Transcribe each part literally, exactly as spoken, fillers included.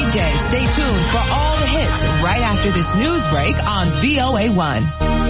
weekday. Stay tuned for all the hits right after this news break on V O A one.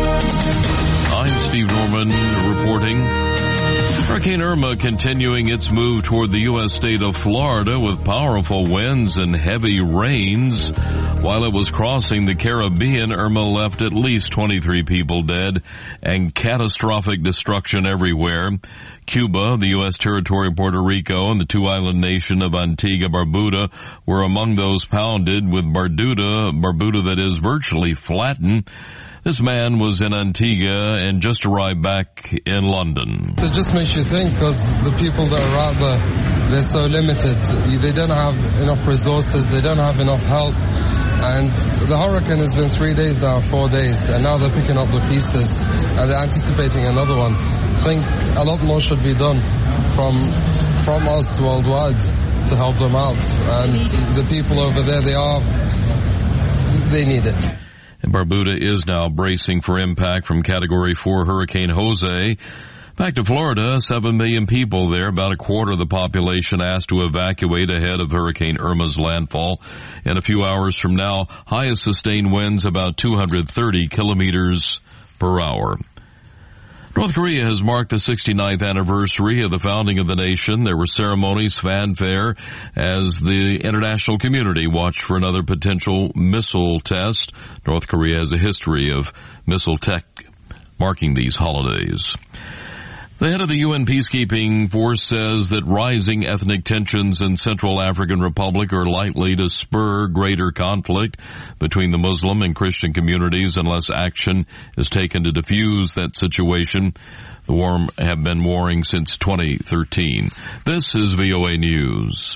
I'm Steve Norman reporting. Hurricane Irma continuing its move toward the U S state of Florida with powerful winds and heavy rains. While it was crossing the Caribbean, Irma left at least twenty-three people dead and catastrophic destruction everywhere. Cuba, the U S territory of Puerto Rico, and the two-island nation of Antigua Barbuda were among those pounded, with Barbuda, Barbuda that is virtually flattened. This man was in Antigua and just arrived back in London. So it just makes you think, because the people that are out there, they're so limited. They don't have enough resources. They don't have enough help. And the hurricane has been three days now, four days, and now they're picking up the pieces, and they're anticipating another one. I think a lot more should be done from from us worldwide to help them out. And the people over there, they are, they need it. And Barbuda is now bracing for impact from Category four Hurricane Jose. Back to Florida, seven million people there, about a quarter of the population asked to evacuate ahead of Hurricane Irma's landfall. In a few hours from now, highest sustained winds about two hundred thirty kilometers per hour. North Korea has marked the sixty-ninth anniversary of the founding of the nation. There were ceremonies, fanfare, as the international community watched for another potential missile test. North Korea has a history of missile tech marking these holidays. The head of the U N peacekeeping force says that rising ethnic tensions in Central African Republic are likely to spur greater conflict between the Muslim and Christian communities unless action is taken to defuse that situation. The war have been warring since twenty thirteen. This is V O A News.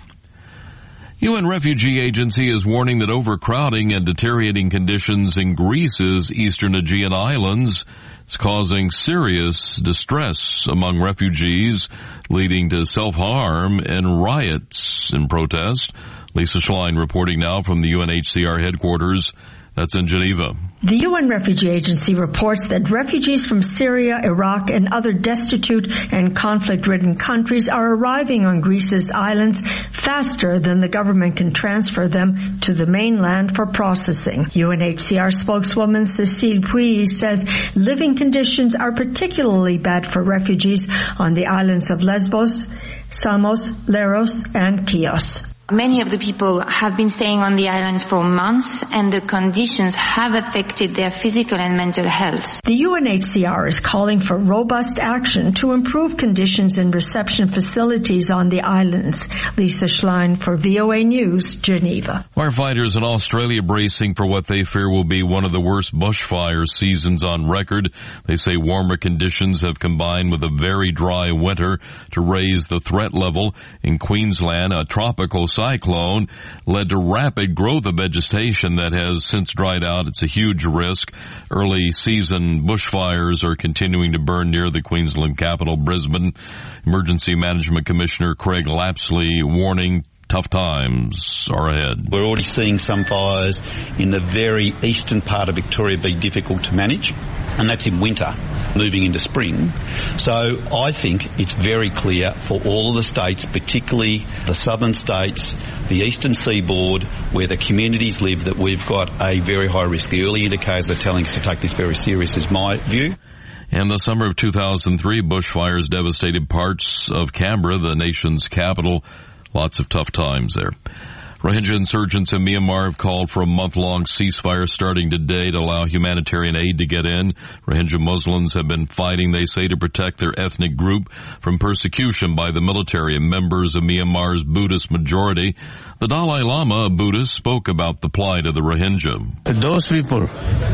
U N Refugee Agency is warning that overcrowding and deteriorating conditions in Greece's eastern Aegean islands is causing serious distress among refugees, leading to self-harm and riots in protest. Lisa Schlein reporting now from the U N H C R headquarters. That's in Geneva. The U N Refugee Agency reports that refugees from Syria, Iraq, and other destitute and conflict-ridden countries are arriving on Greece's islands faster than the government can transfer them to the mainland for processing. U N H C R spokeswoman Cécile Puy says living conditions are particularly bad for refugees on the islands of Lesbos, Samos, Leros, and Chios. Many of the people have been staying on the islands for months, and the conditions have affected their physical and mental health. The U N H C R is calling for robust action to improve conditions in reception facilities on the islands. Lisa Schlein for V O A News, Geneva. Firefighters in Australia bracing for what they fear will be one of the worst bushfire seasons on record. They say warmer conditions have combined with a very dry winter to raise the threat level. In Queensland, a tropical cyclone led to rapid growth of vegetation that has since dried out. It's a huge risk. Early season bushfires are continuing to burn near the Queensland capital, Brisbane. Emergency Management Commissioner Craig Lapsley warning tough times are ahead. We're already seeing some fires in the very eastern part of Victoria be difficult to manage, and that's in winter, moving into spring. So I think it's very clear for all of the states, particularly the southern states, the eastern seaboard, where the communities live, that we've got a very high risk. The early indicators are telling us to take this very serious, is my view. In the summer of two thousand three, bushfires devastated parts of Canberra, the nation's capital. Lots of tough times there. Rohingya insurgents in Myanmar have called for a month-long ceasefire starting today to allow humanitarian aid to get in. Rohingya Muslims have been fighting, they say, to protect their ethnic group from persecution by the military and members of Myanmar's Buddhist majority. The Dalai Lama, a Buddhist, spoke about the plight of the Rohingya. Those people,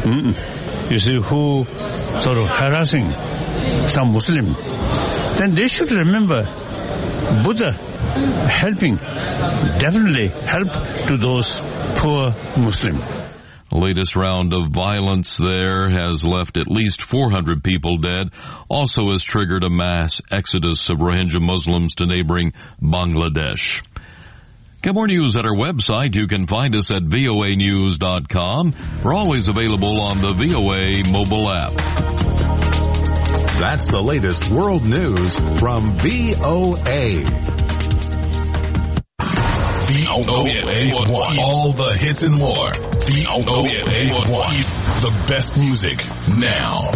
you see, who sort of harassing some Muslim, then they should remember Buddha helping, definitely help to those poor Muslims. The latest round of violence there has left at least four hundred people dead, also has triggered a mass exodus of Rohingya Muslims to neighboring Bangladesh. Get more news at our website. You can find us at V O A news dot com. We're always available on the V O A mobile app. That's the latest world news from V O A. V O A one. All the hits and more. V O A one. The best music now.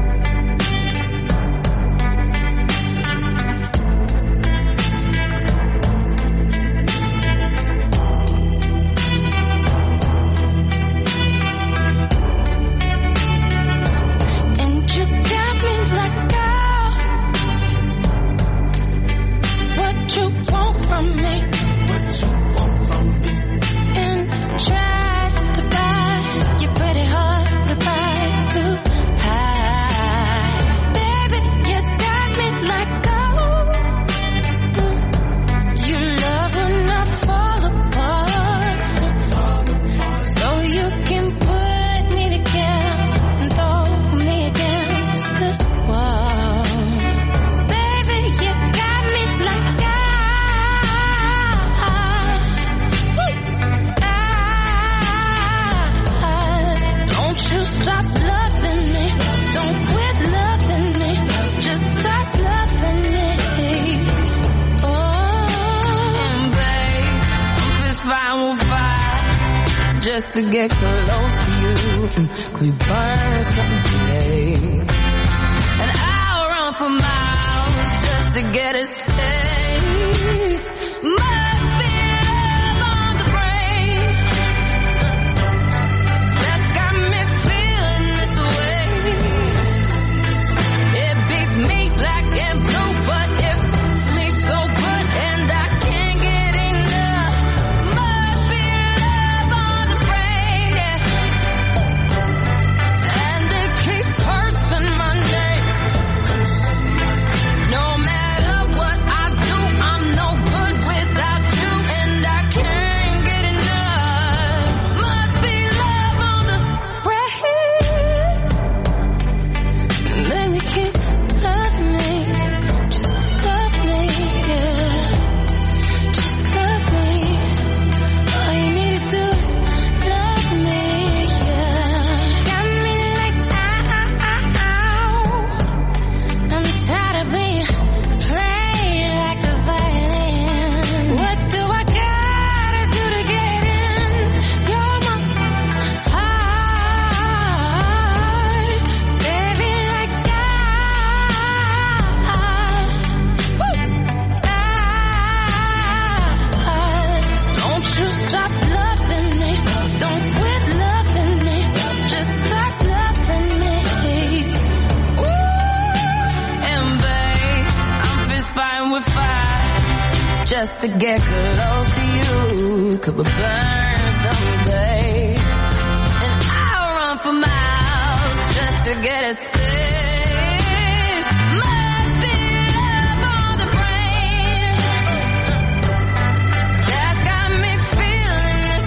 To get close to you, could we burn something today? And I'll run for miles just to get a taste. Must be love on the brain that's got me feeling this way. It beats me black and blue, but it fits me so good, and I can't get enough. Must be love on the brain. Just to get close to you, could we burn someday? And I'll run for miles just to get a taste. Must be love on the brain that's got me feeling this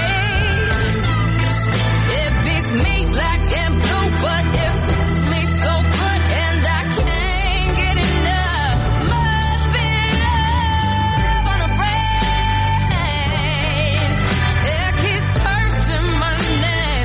way. It beats me black and blue, but it fits me so good, and I can't get enough. Must be love on the brain. It keeps cursing my name.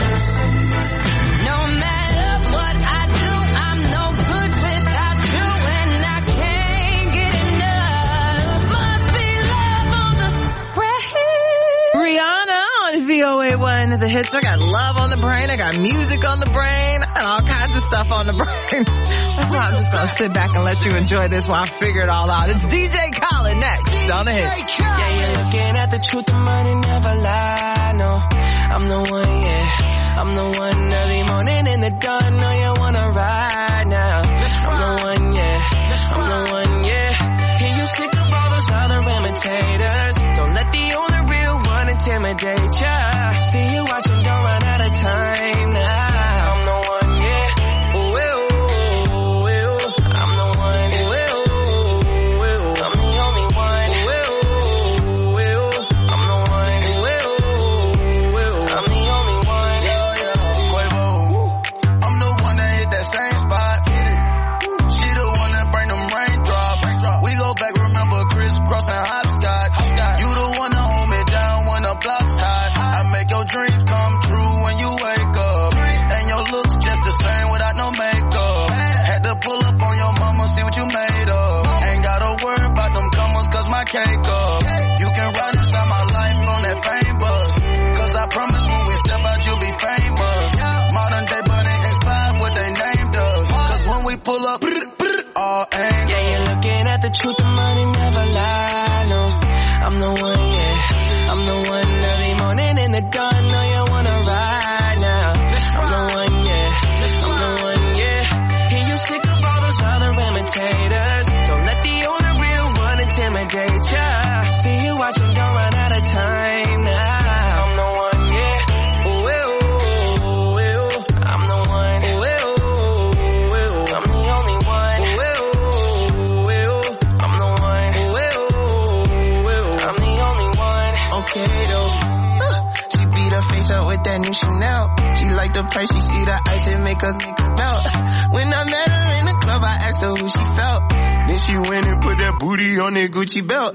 No matter what I do, I'm no good without you, and I can't get enough. Must be love on the brain. Rihanna on V O A one, the hits. I got love on the brain. I got music on the brain. I got all kinds of stuff on the brain. That's why I'm just going to sit back and let you enjoy this while I figure it all out. It's D J Khaled next on the hits. Yeah, you're looking at the truth, the money never lie. No, I'm the one, yeah. I'm the one early morning in the dawn. Know you wanna ride now. I'm the one, yeah. I'm the one, yeah. Hear you sick of all those other imitators. Don't let the only real one intimidate ya. See you watching, don't run out of time now. I'm the one, yeah. Ooh, ooh, ooh, ooh. I'm the one, ooh, ooh, ooh. I'm the only one, ooh, ooh, ooh. I'm the one, ooh, ooh, ooh. I'm the only one, yeah, yeah. Quavo. I'm the one that hit that same spot. She the one that bring them raindrops. up, all angles. Yeah, you're looking at the truth, the money never lie, no. I'm the one, yeah. I'm the one early morning in the dawn, know you wanna ride now. I'm the one, yeah. I'm the one, yeah. Hear you sick of all those other imitators. Don't let the only real one intimidate ya. See you watching, don't run out of time now. I'm the one, yeah. Ooh, ooh, ooh, ooh. I'm the one. Ooh, ooh, ooh. I'm the only one. Ooh, ooh, ooh. I'm the one. Ooh, ooh, ooh. I'm the only one. Okay though. Uh, she beat her face up with that new Chanel. She like the price, she see the ice and make her melt. When I met her in the club, I asked her who she felt. Then she went and put that booty on that Gucci belt.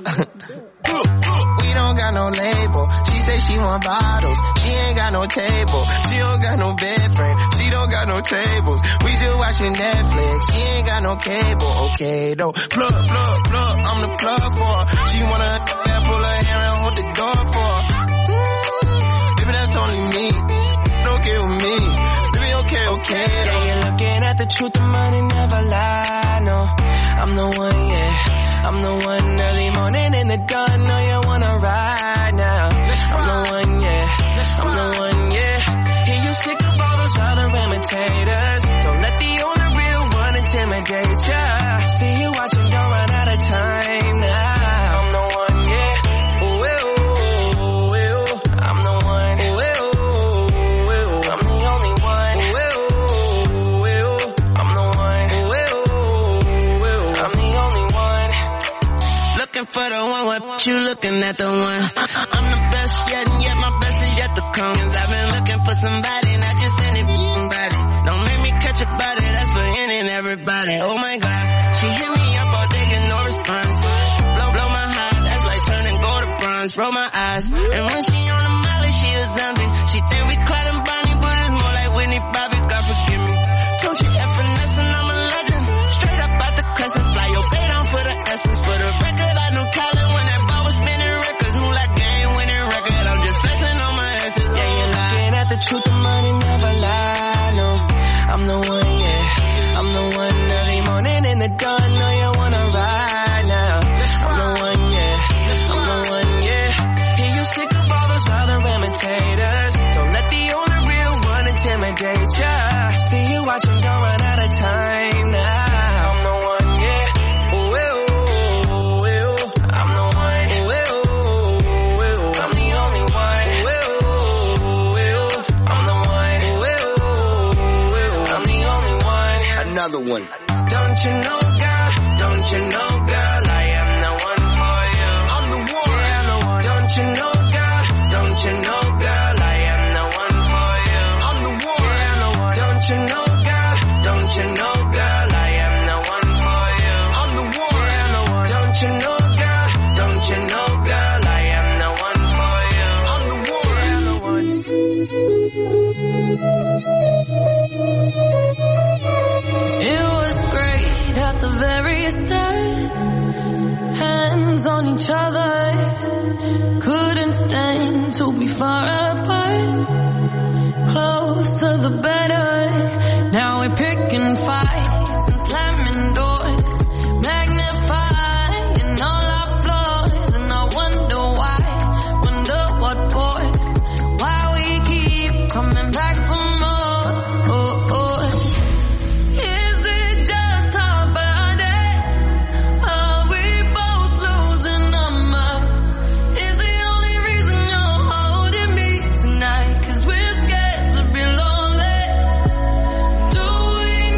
We don't got no label. She say she want bottles. She ain't got no table. She don't got no bed frame. She don't got no tables. We just watching Netflix. She ain't got no cable. Okay though. Plug, plug, plug. I'm the plug for her. She wanna that pull her hair and hold the door for her. Mm, baby, that's only me. Okay with me. Baby, okay, okay. Yeah, you're looking at the truth. The money never lie. No, I'm the one, yeah. I'm the one early morning in the dawn. Know you wanna ride now. I'm the one, yeah. I'm the one, yeah. Hear you sick of all those other imitators. Don't let the only real one intimidate ya. See you watching, don't run out of time now. I'm the one, yeah. Ooh, ooh, ooh. I'm the one. Ooh, ooh, ooh. I'm the only one. Ooh, ooh. I'm the one. Ooh, ooh. I'm the only one. Looking for the one, what you looking at the one? I'm the best yet, and yet my best is yet to come. Cause I've been looking for somebody, not just any body. Don't make me catch a body, that's for any and everybody. Oh my God, she hit me up all day, get no response. Blow, blow my heart, that's like turning gold to bronze. Roll my eyes, and when she on the molly, she a zombie. She think we Clyde and Bonnie, but it's more like Whitney Bobby, God forgive me. Don't you F finesse and I'm a legend. Straight up out the crescent, fly your bait on for the essence. For the record, I know Colin when that ball was spinning records. Who like game winning record, I'm just flexing on my essence. Yeah, you're looking at the truth, the money never lie, no. I'm the one, yeah. I'm the one early morning in the dawn, know you wanna ride now. I'm the one, yeah. I'm the one, yeah. Hear you sick of all those other imitators. Don't let the only real one intimidate ya. See you watching, don't run out of time now. I'm the one, yeah. Ooh, ooh, ooh. I'm the one. Ooh, ooh. I'm the only one. Ooh, ooh. I'm the one. Ooh, I'm the only one. Another one. Don't you know, girl? Don't you know, girl? I am the one for you. I'm the one. Yeah, I'm the one. Don't you know, girl? Don't you know, girl? I am the one for you. I'm the one. Yeah, I'm the one. Don't you know, girl? Don't you know, girl? I am the one for you. I'm the one. Yeah, I'm the one. Don't you know, girl? Don't you know, girl? I am the one for you. I'm the one. Yeah, I'm the one. It was great at the very start. Hands on each other. Couldn't stand to be far apart. Closer the better. Now we're picking fights and slamming doors. Magnifying all our flaws. And I wonder why. Wonder what for. Why we keep coming back for more. Oh, oh. Is it just our bodies? Are we both losing our minds? Is the only reason you're holding me tonight? Cause we're scared to be lonely. Do we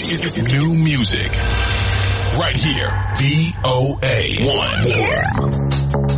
It's new music. Right here. V O A one.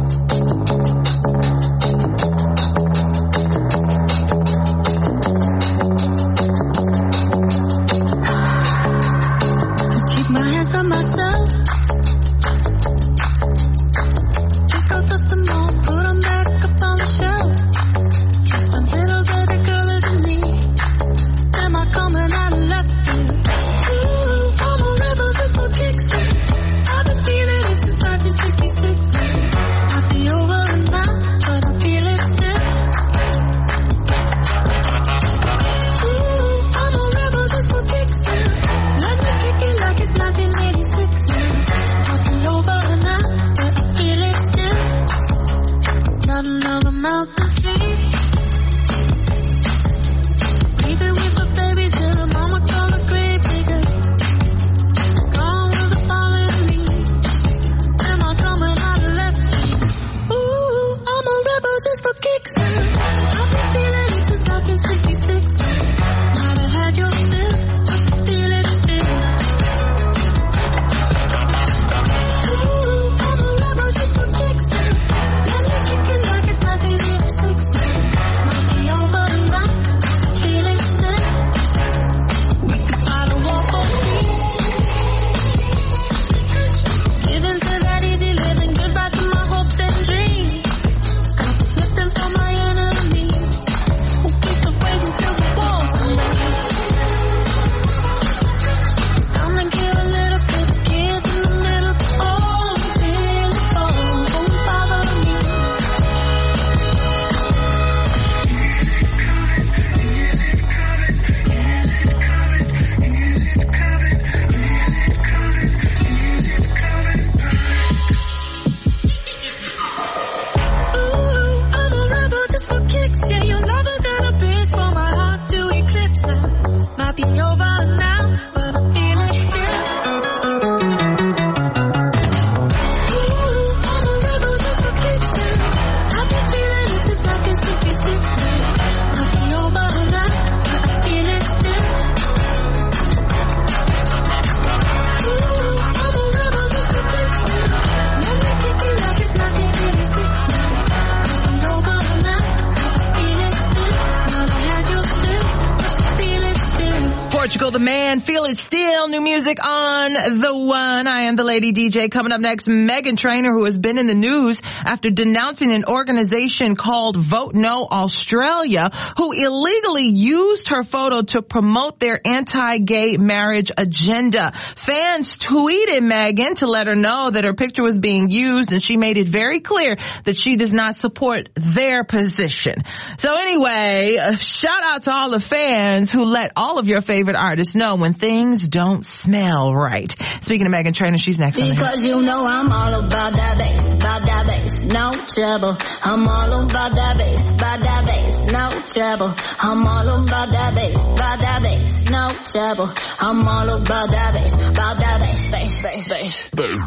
Portugal the Man, Feel It Still, new music on The One. I am the Lady D J. Coming up next, Meghan Trainor, who has been in the news after denouncing an organization called Vote No Australia, who illegally used her photo to promote their anti-gay marriage agenda. Fans tweeted Meghan to let her know that her picture was being used, and she made it very clear that she does not support their position. So anyway, uh, shout out to all the fans who let all of your favorite artists know when things don't smell right. Speaking of Meghan Trainor, she's next. Because you know I'm all about that bass, about that bass, no trouble. I'm all about that bass, about that bass, no trouble. I'm all about that bass, about that bass, no trouble. I'm all about that bass, about that bass, bass, bass, bass.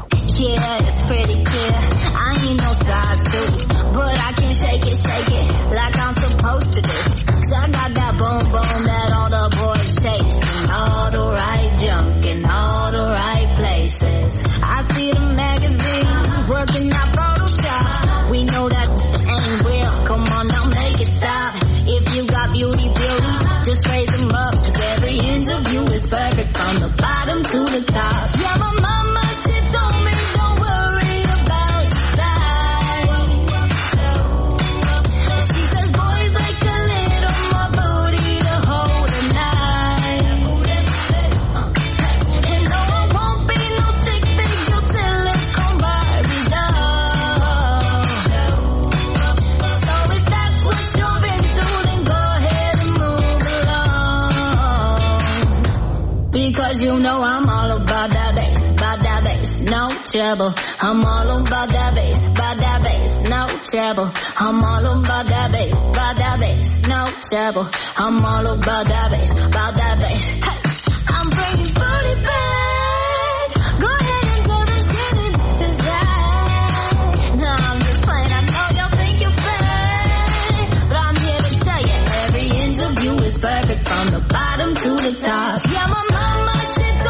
Yeah, it's pretty clear. I ain't no size two, but I can shake it, shake it like I'm supposed to do. Cause I got that boom boom that all the boys chase. All the right junk in all the right places. I see the magazine working out Photoshop. We know that ain't real. Come on now, make it stop. If you got beauty, beauty, just raise them up. Cause every inch of you is perfect from the bottom to the top. Yeah, my mama, she told me don't worry about your size. She says boys like a little more booty to hold a knife. And no, I won't be no stick figure silicone Barbie doll. So if that's what you're into, then go ahead and move along. Because you know I'm all about that bass, about that bass, no trouble. I'm all about that bass, about that bass, no trouble. I'm all about that bass, about that bass, no trouble. I'm all about that bass, about that bass. Hey, I'm bringing booty back. Go ahead and tell them skinny bitches that. No, I'm just playing. I know y'all think you're fake, but I'm here to tell you every inch of you is perfect from the bottom to the top. Yeah, my mama, she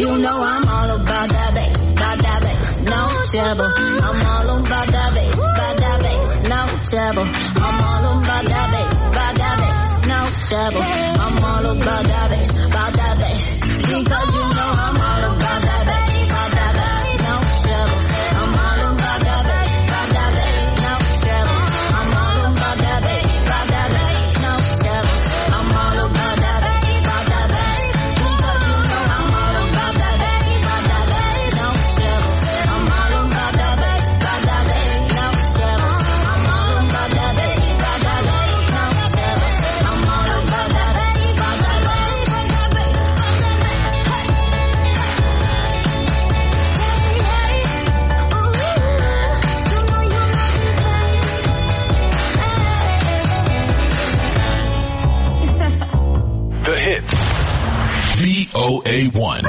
you know I'm all about that bass, about that bass, no trouble. I'm all about that bass, about that bass, no trouble. I'm all about that bass, about that bass, no trouble. I'm all about that bass, about that bass, because you know I'm all about that bass, about that bass, no trouble. I'm all about that bass, about that bass, no trouble. I'm all about that bass, about that bass, no trouble. I'm all about that bass, about that bass, because you know I'm all about that bass, about that bass, no trouble. I'm all about that bass, about that bass, no trouble. I'm all about that bass, about that bass, no trouble. I'm all about that bass, about that bass, about that bass, The hits. V O A one.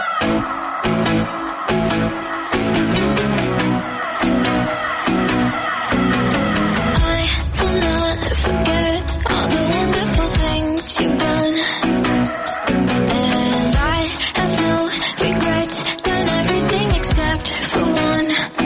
I will not forget all the wonderful things you've done. And I have no regrets, done everything except for one.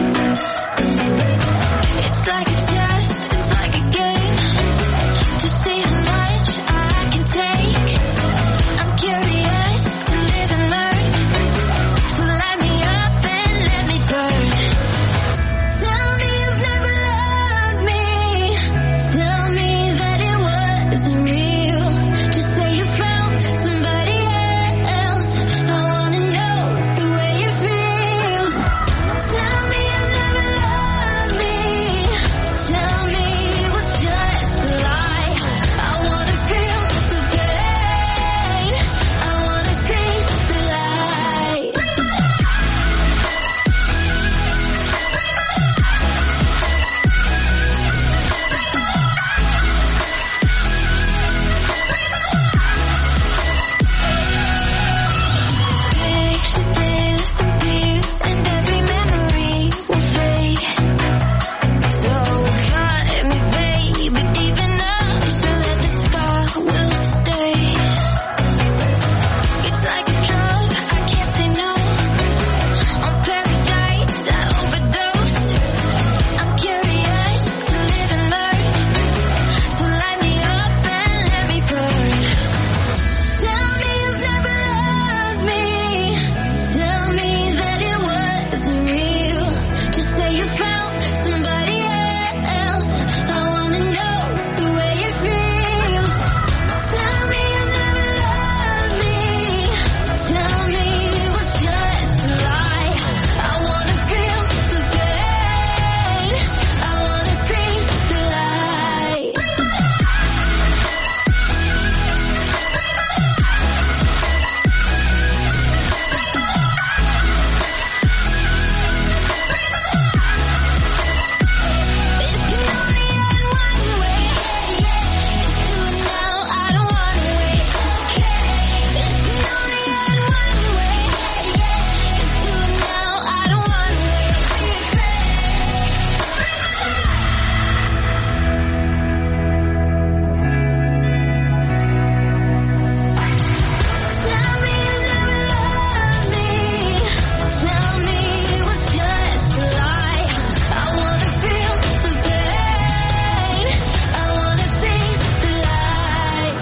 It's like a test, it's like a game, to see how much I can take. I'm curious to live and learn, so light me up and let me burn. Tell me you've never loved me, tell me that it wasn't real. Just say you found somebody else, I wanna know the way it feels. Tell me you've never loved me, tell me it was just a lie. I wanna feel the pain, I wanna see the light. Pictures disappear and every memory will fade. So cut me, baby, deep enough so that the scar will stay. It's like a drug, I can't say no. On paradise, I overdose. I'm curious to live and learn, so light me up and let me burn. Tell me you've never loved me, tell me that it wasn't real. Just say you found somebody else, I wanna know the way it feels. Tell me you've never loved me, tell me it was just a lie. I wanna feel the pain, I wanna see the light. This can only end one way. Do it now, I don't wanna wait. This can only end one way. Do it now, I don't wanna Tell me you never loved me, tell me it was just a lie. I wanna feel the pain, I wanna see the light.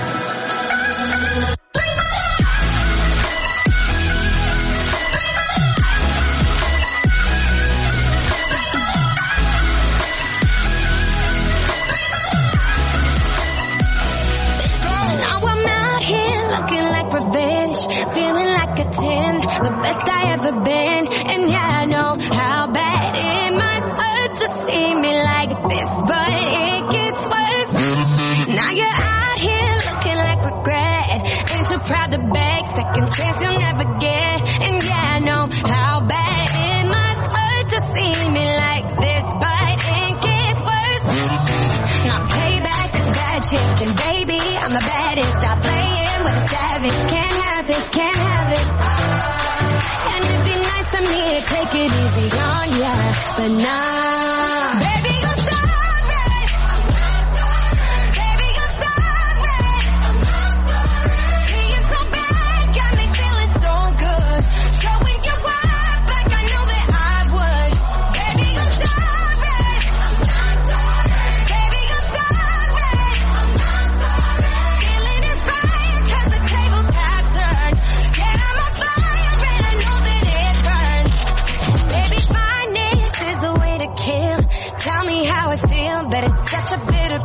Now I'm out here looking like revenge, feeling like a ten, the best I ever been. And yeah, I know how bad it must hurt to see me like this, but it gets worse. Now you're out here looking like regret, ain't too proud to beg, second chance you'll never get. And yeah, I know how bad it must hurt to see me like this, but it gets worse. Now payback is bad chick, and baby, I'm the baddest. Stop playing with a savage, can't have this, can't have this. And it'd be nice of me to take it easy on ya, but nah. Baby, I'm sorry. Baby, I'm sorry. Being so bad got me feeling so good,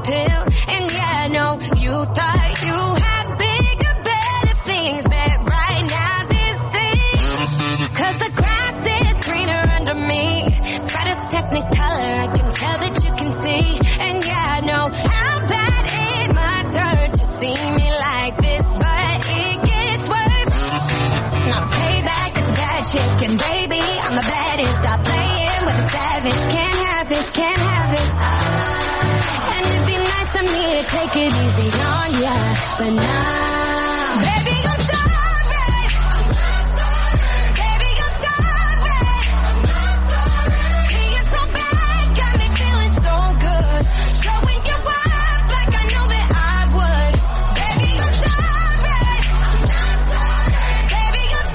pill. And yeah, I know you thought you had bigger, better things, but right now this is, cause the grass is greener under me. Brightest technicolor, I can tell that you can see. And yeah, I know how bad it might hurt to see me like this, but it gets worse. Now payback is that chicken, baby, I'm the baddest. Stop playing with the savage. Can't have this, can't have this. And it'd be nice of me to take it easy on ya, but nah, baby, I'm sorry. Baby, I'm sorry. Being so bad got me feeling so good. Showing you up like I know that I would. Baby, I'm sorry. Baby, I'm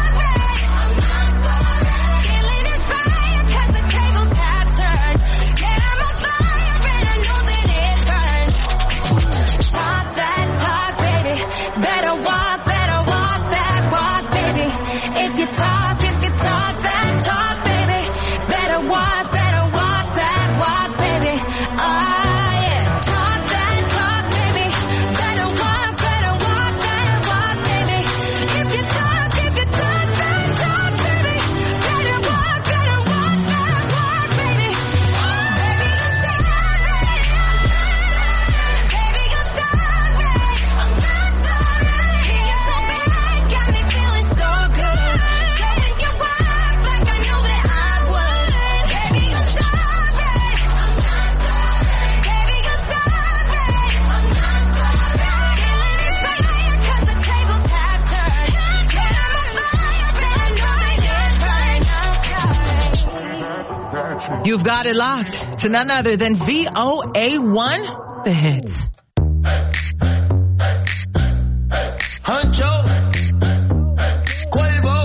sorry. Feeling inspired 'cause the tables have turned. Yeah, I'm on fire and I know that it burns. Talk that talk, baby. Better walk, better walk that walk, baby. If you talk, if you talk that talk, baby. Better walk, better walk that walk, baby. Ah, yeah. Talk that talk, baby. Better walk, better walk that walk, baby. If you talk, if you talk that talk, baby. Better walk, better walk that walk, baby. Baby, I'm sorry. Baby, I'm sorry. I'm not sorry. Being so bad got me feeling so good. Showing you up like I know that I would. Baby, I'm sorry. I'm not sorry. Baby, I'm sorry. I'm not sorry. Feeling inspired 'cause the tables have turned. Yeah, I'm on fire and I know that it burns. You've got it locked to none other than V O A one, the hits. Huncho, Quavo,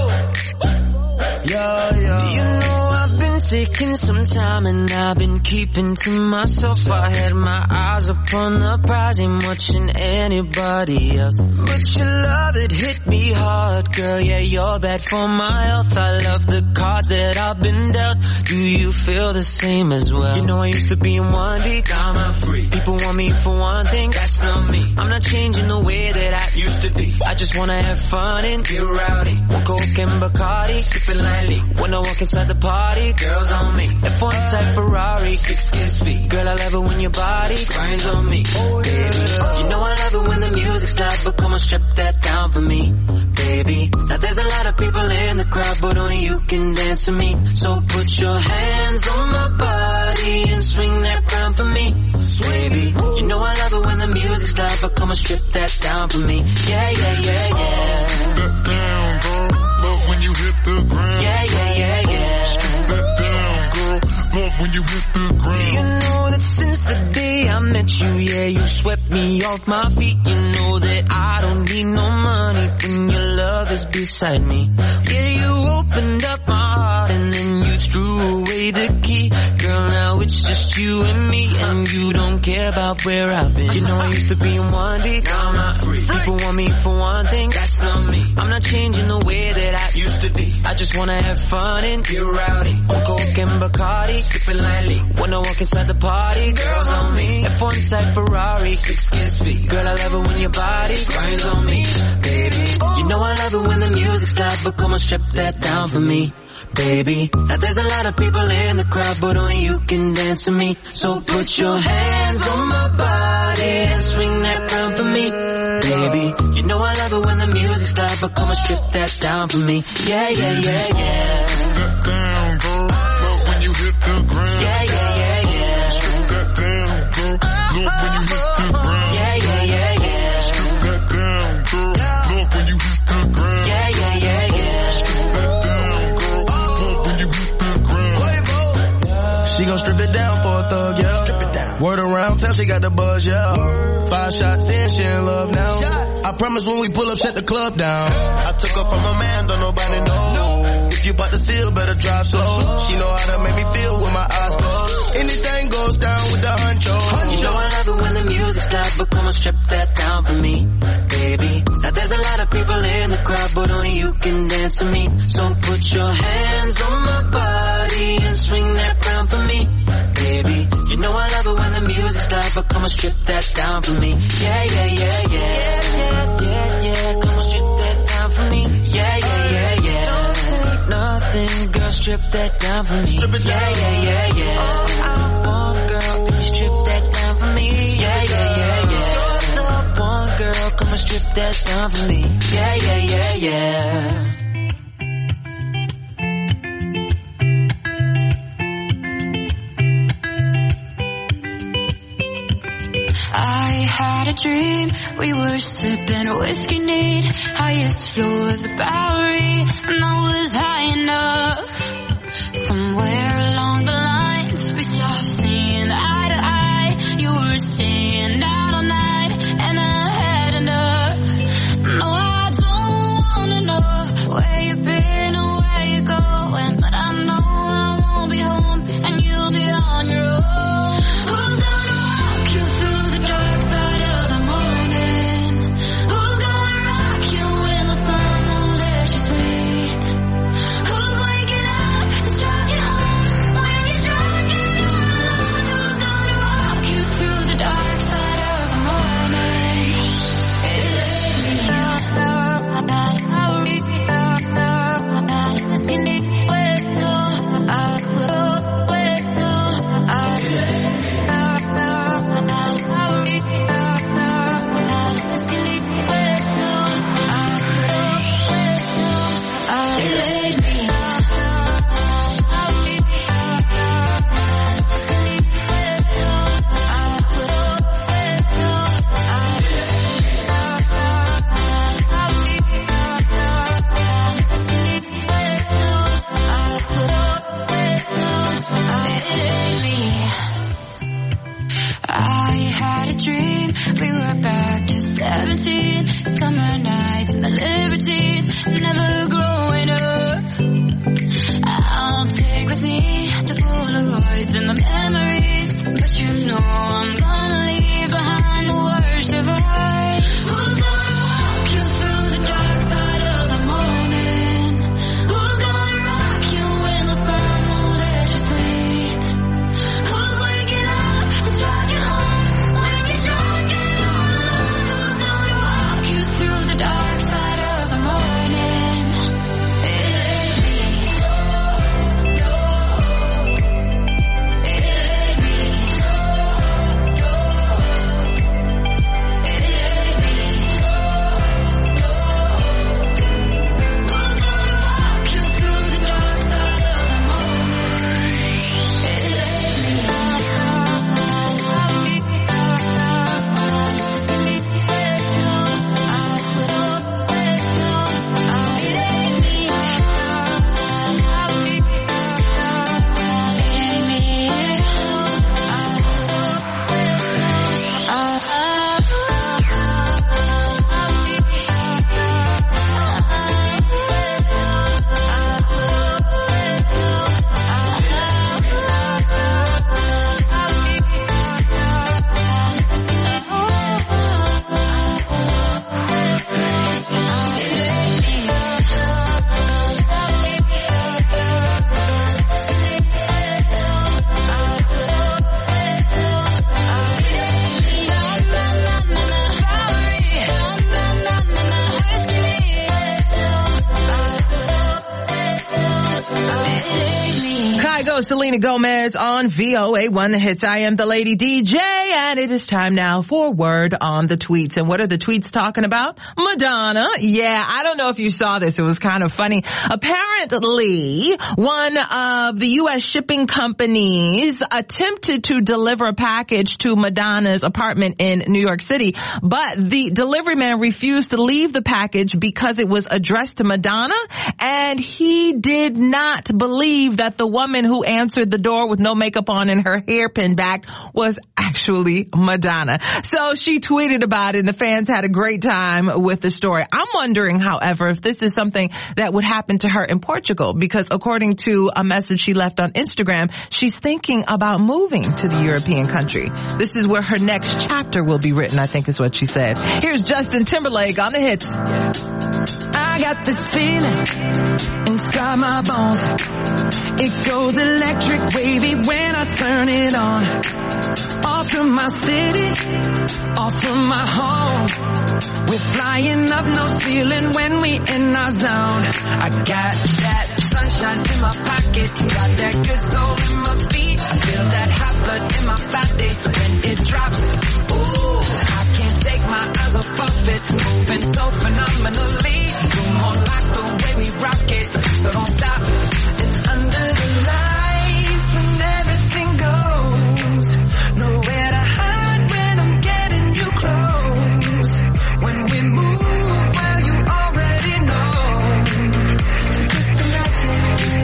yeah, yeah. You know I've been taking some time and I've been keeping to myself. I had my eyes upon the prize, ain't watching anybody else. But your love, it hit me hard, girl. Yeah, you're bad for my health. I love the cards that I've been dealt. Do you feel the same as well? You know I used to be in one deep, now I'm free. People want me for one thing, that's not me. I'm not changing the way that I used to be. I just wanna have fun and get rowdy. One Coke and Bacardi, sipping lightly. When I walk inside the party, girls on me. F one type Ferrari, six kiss speed. Girl, I love it when your body grinds on me. Oh, baby, you know I love it when the music's loud, but come on, strip that down for me, baby. Now there's a lot of people in the crowd, but only you can dance to me. So put your hands on my body and swing that crown for me, baby. You know I love it when the music's loud, but come on, strip that down for me. Yeah, yeah, yeah, yeah. Strip that down, girl. Love when you hit the ground. Yeah, yeah, yeah, yeah. Strip that down, girl. Love when you hit the ground. You know that since the day I met you, yeah, you swept me off my feet. You know that I don't need no money when your love is beside me. Yeah, you opened up my heart and then you threw away the key. Girl, now it's just you and me, and you don't care about where I've been. You know I used to be in one deep, now I'm not free. People want me for one thing, that's not me. I'm not changing the way that I used to be. I just wanna have fun and get rowdy. One Coke and Bacardi, sipping lightly. When I walk inside the party, girls on me. F one type Ferrari, six kiss speed. Girl, I love it when your body grinds on me, baby. You know I love it when the music's loud, but come on, strip that down for me, baby. Now there's a lot of people in the crowd, but only you can dance to me. So put your hands on my body and swing that crown for me, baby. You know I love it when the music's loud, but come on, strip that down for me. Yeah, yeah, yeah, yeah. Strip that down, girl. Love when you hit the ground. Yeah, yeah, yeah, yeah. Strip that down, girl. Love when you hit the ground. Yeah, yeah, yeah, yeah. Strip that down, girl. Love when you hit the ground. Yeah, yeah, yeah, yeah. Strip that down, girl. Love when you hit the ground. She gon' strip it down for a thug, yeah. Strip it down. Word around town, she got the buzz, yeah. Five shots in, she in love now. I promise when we pull up, shut the club down. I took her from a man, don't nobody know. If you bought the seal, better drive slow. She know how to make me feel with my eyes closed. Anything goes down with the honcho. You know I love it when the music's loud, but come on, strip that down for me, baby. Now there's a lot of people in the crowd, but only you can dance to me. So put your hands on my body and swing that crown for me, baby. You know I love it when the music's loud, but come on, on, strip that down for me. Yeah, yeah, yeah, yeah. Yeah, yeah, yeah. Come on, strip that down for me. Yeah, yeah, yeah, yeah. Don't say nothing, girl, strip that down for me. Strip it down. Yeah, yeah, yeah, yeah. All I want, girl, is strip that down for me. Yeah, yeah, yeah, yeah. You're the one, girl, come on, strip that down for me. Yeah, yeah, yeah, yeah. I had a dream, we were sipping whiskey neat, highest floor of the Bowery, and I was high enough. Somewhere along the lines, we stopped seeing eye to eye. You were staying out all night, and I had enough. No, I don't wanna know where you've been or where you're going, but I know I won't be home, and you'll be on your own. Who's gonna walk you through the dark side of the morning? Who's gonna rock you when the sun won't let you sleep? Who's waking up to drive you home when you're drunk and all alone? Who's gonna walk you through the dark side of the morning? It ain't me. seventeen, summer nights and the libertines, never growing up. I'll take with me the Polaroids and the memories, but you know I'm gonna leave behind the worst of us. Who's gonna walk you through the dark side of the morning? Who's gonna rock you when the sun won't let you sleep? Who's waking up to drive you home when you're drunk and all alone? Who's gonna walk you through the dark side of the morning? It ain't me. No, no. It ain't me. No, no. It ain't me. No, no. Who's gonna walk you through the dark side of the morning? It ain't me. Kygo, Selena Gomez on V O A one The Hits. I am the Lady D J, and it is time now for Word on the Tweets. And what are the tweets talking about? Madonna. Yeah, I don't know if you saw this. It was kind of funny. Apparently, one of the U S shipping companies attempted to deliver a package to Madonna's apartment in New York City, but the delivery man refused to leave the package because it was addressed to Madonna, and he did not believe that the woman who answered the door with no makeup on and her hair pinned back was actually Madonna. So she tweeted about it, and the fans had a great time with the story. I'm wondering, however, if this is something that would happen to her in Portugal, because according to a message she left on Instagram, she's thinking about moving to the European country. This is where her next chapter will be written, I think is what she said. Here's Justin Timberlake on The Hits. I got this feeling inside my bones. It goes electric wavy when I turn it on. All through my city, all through my home. We're flying up, no ceiling when we in our zone. I got that sunshine in my pocket, got that good soul in my feet. I feel that hot blood in my body when it drops. Ooh, I can't take my eyes off of it, moving so phenomenally. You're more like the way we rock it, so don't stop. It's under the lights when everything goes. Nowhere to hide when I'm getting you close. When we move, well, you already know. So just imagine.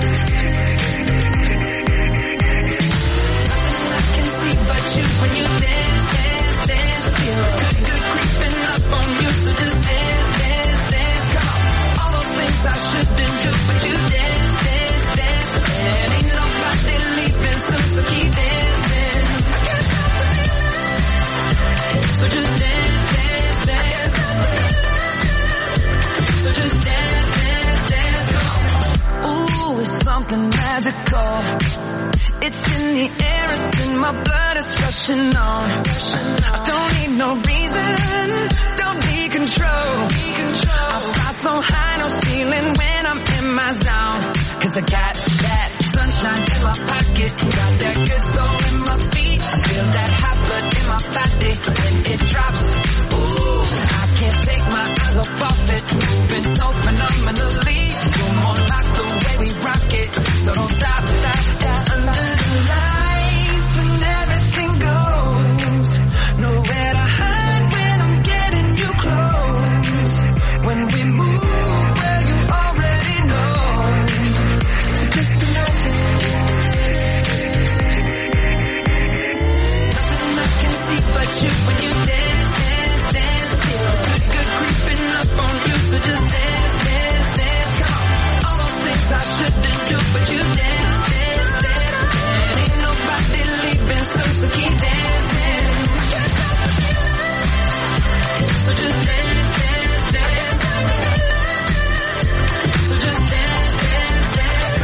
Nothing I can see but you when you dance, dance, dance. Feel good, good creeping up on you. So just dance, dance, dance. Come on. All those things I shouldn't do, but you dance, dance, dance. And ain't nobody leaving soon, so keep dancing. I can't stop the feeling. So just dance, dance, dance. So just dance, dance, dance. Ooh, it's something magical. It's in the air, it's in my blood, it's rushing on. I don't need no reason, don't need control. I fly so high, no ceiling when I'm in my zone. Cause I got that sunshine in my pocket, got that good soul in my feet. I feel that hot blood in my body when it drops. Ooh, I can't take my eyes off of it, moving so phenomenally. You're more like the way we rock it, so don't stop, stop, stop. Under the lights when everything goes. Nowhere to hide when I'm getting you close. When we move, well, you already know. So just imagine. Nothing I can see but you when you dance, dance, dance. Feel good, good creeping up on you. So just dance, dance, dance. Come on. All those things I shouldn't do, but you dance, dance, dance. And ain't nobody leaving soon, so keep dancing. So just dance, dance, dance. So just dance, dance, dance.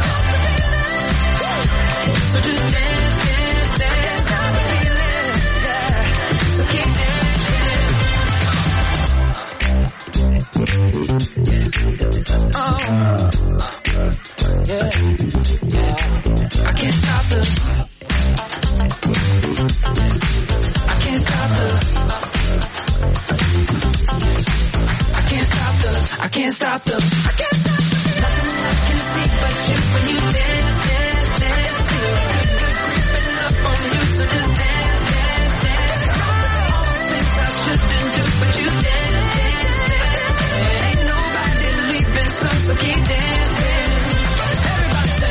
So just dance, dance, dance. Stop the feeling, yeah. So keep dancing. Oh, yeah, yeah. I can't stop the. I can't stop the. I can't stop the. I can't stop the. I can't stop the. Nothing I can see but you when you dance, dance, dance. Feel good, good creeping up on you, so just dance, dance, dance. All the things I shouldn't do, but you dance, dance, dance. Ain't nobody leaving soon, so keep dancing. Everybody say.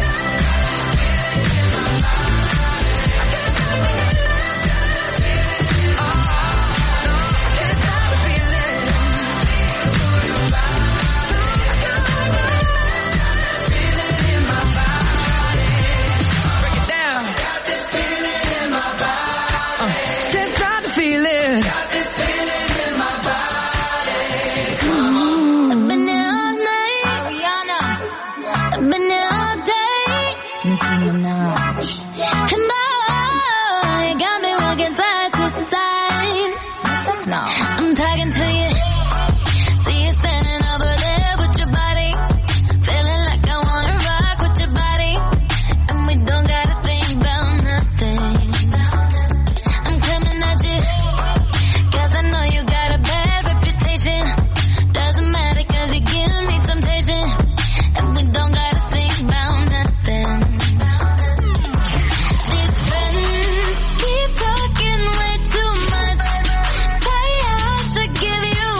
I'm talking to you. See you standing over there with your body, feeling like I wanna rock with your body, and we don't gotta think about nothing. I'm coming at you, cause I know you got a bad reputation. Doesn't matter cause you give me temptation, and we don't gotta think about nothing. These friends keep talking way too much. Say I should give you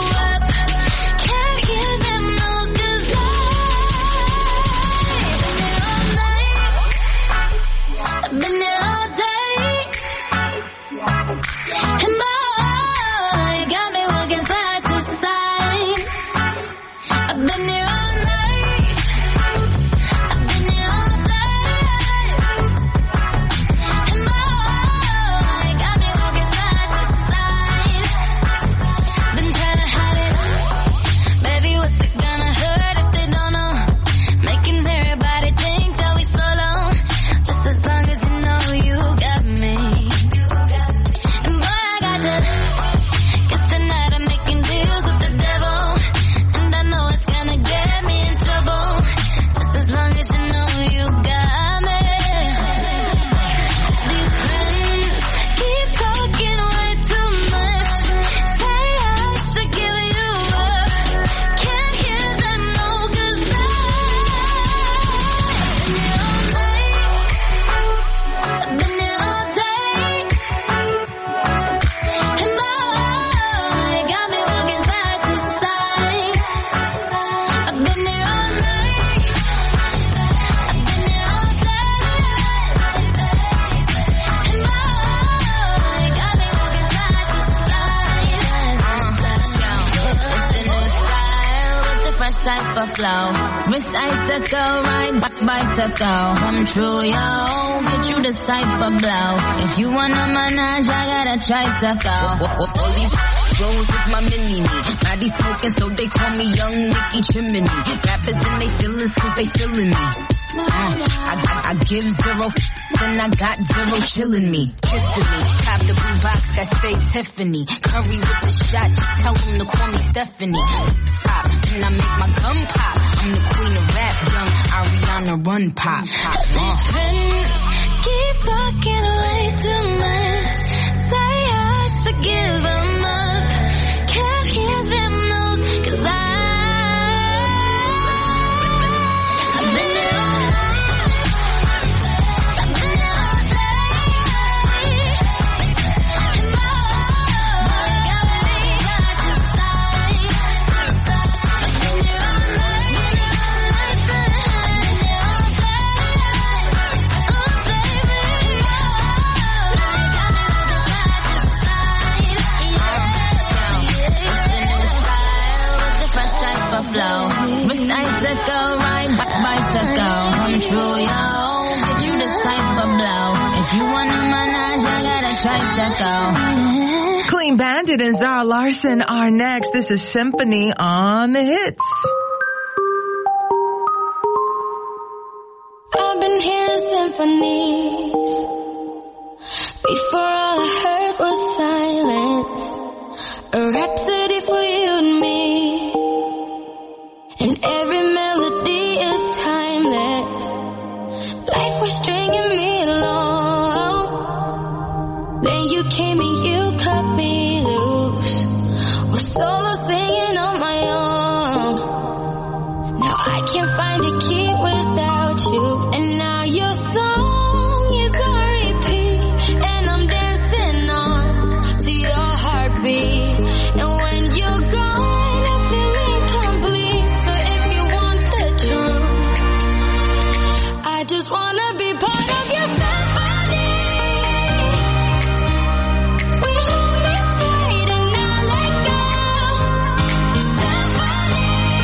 type of flow. Wrist icicle, ride b- bicycle. Come true, yo. Get you this type of blow. If you wanna manage, I got a tricycle. All these Rose is my mini-me. Body smoking, so they call me Young Nicky Chimney. Rappers and they feelings, cause they feeling me. Uh, I, I, I give zero f- then I got zero chilling me, kissing me. Have the blue box that say Tiffany. Curry with the shot, just tell them to call me Stephanie. Pop, and I make my gum pop. I'm the queen of rap, young Ariana Run Pop. Uh. Friends keep talking way too much. Say I should give them up. Can't hear them no, cause I I've been there all night. I've been there all day. And my heart got me back inside. I've been there all night. I've been there all day. Oh baby, your heart got me fresh type of flow. Wrist icicle, ride b- bicycle. Come true, yo. Get you this type of blow. If you wanna manage, I got a tricycle. Clean Bandit and Zara Larsson are next. This is Symphony on the Hits. I've been hearing symphonies. Before all I heard was silence. A rhapsody for you and me. And every melody is timeless. Life was stringing me along. Then you came and you cut me loose. Was solo singing on my own. Now I can't find a key without you. And now your song is on repeat. And I'm dancing on to your heartbeat. And when you're gone, I feel incomplete. So if you want the truth, I just wanna be part of your symphony. We hold me tight and not let go. Symphony,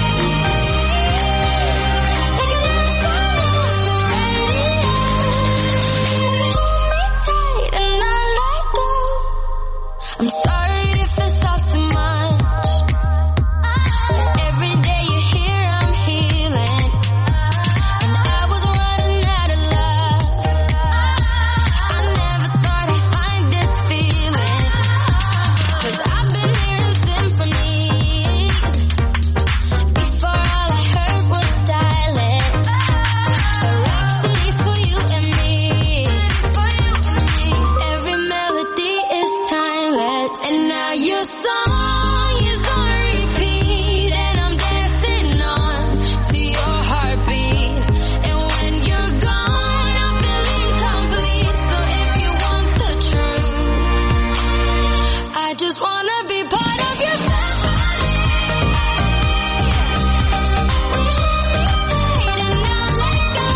like a love song on the radio. We hold me tight and not let go. I'm sorry if it's all too much. But every day you're here, I'm healing. And I was running out of love. I never thought I'd find this feeling. Cause I've been hearing symphonies. Before all I heard was silence. A rhapsody for you and me. Every melody is timeless. And now your song is on repeat. And I'm dancing on to your heartbeat. And when you're gone, I feel incomplete. So if you want the truth, I just wanna be part of your symphony. We hold me tight and not let go.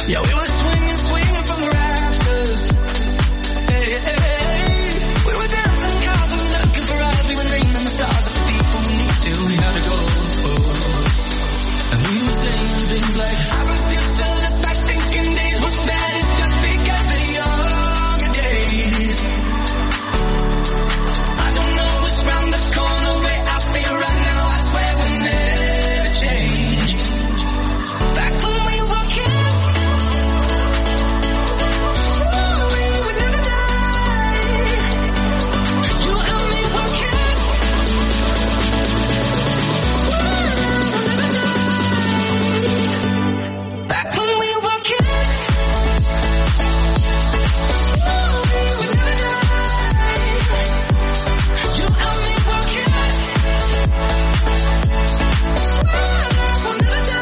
Yeah, we were swinging, swinging from the rafters. Hey, hey, hey. We were dancing cars, we were looking for us. We were naming the stars of the people we need to. We had to go. And we were saying things like, I was still still the back thinking days were bad. It's just because they're younger days. I don't know what's round the corner. Way I feel right now, I swear we'll never change. Back when we were kids, swore we would never die. You and me were kids, swore we'll never die. Back when we were kids, swore we would never die. You and me were kids, swore we'll never die.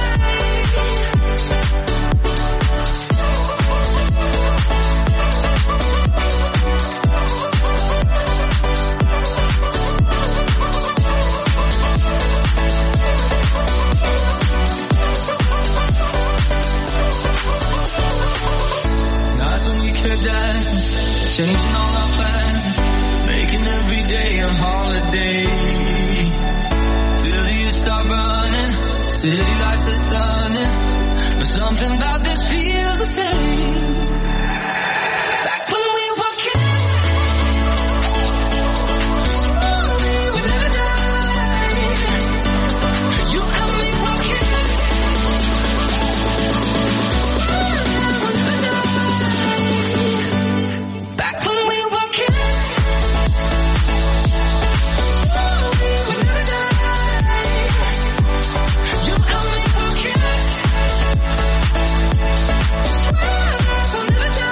Nights when we kept dancing, changing all our plans, making every day a holiday. Till the years start running, city lights are turning, but something about this feels the same. Back when we were kids, swore we would never die. You and me were kids, swore we'll never die. Back when we were kids, swore we would never die. You and me were kids, swore we'll never die.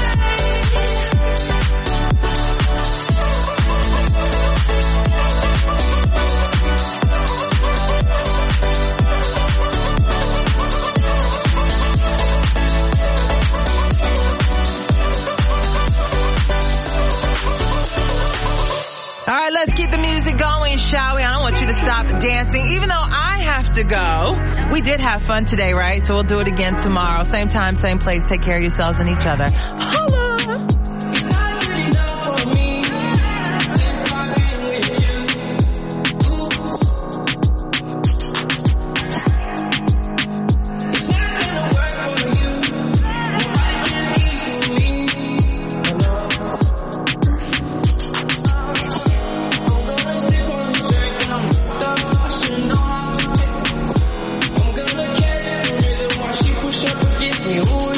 All right, let's keep the music going, shall we? I don't want you to stop dancing, even though I have to go. We did have fun today, right? So we'll do it again tomorrow. Same time, same place. Take care of yourselves and each other. Holla! It's not good enough for me since I've been with you. It's not gonna work for you. Nobody can equal me. I'm gonna sip on the drink and I'm done. I should know how to pick. I'm gonna catch the rhythm while she push up against me. Ooh,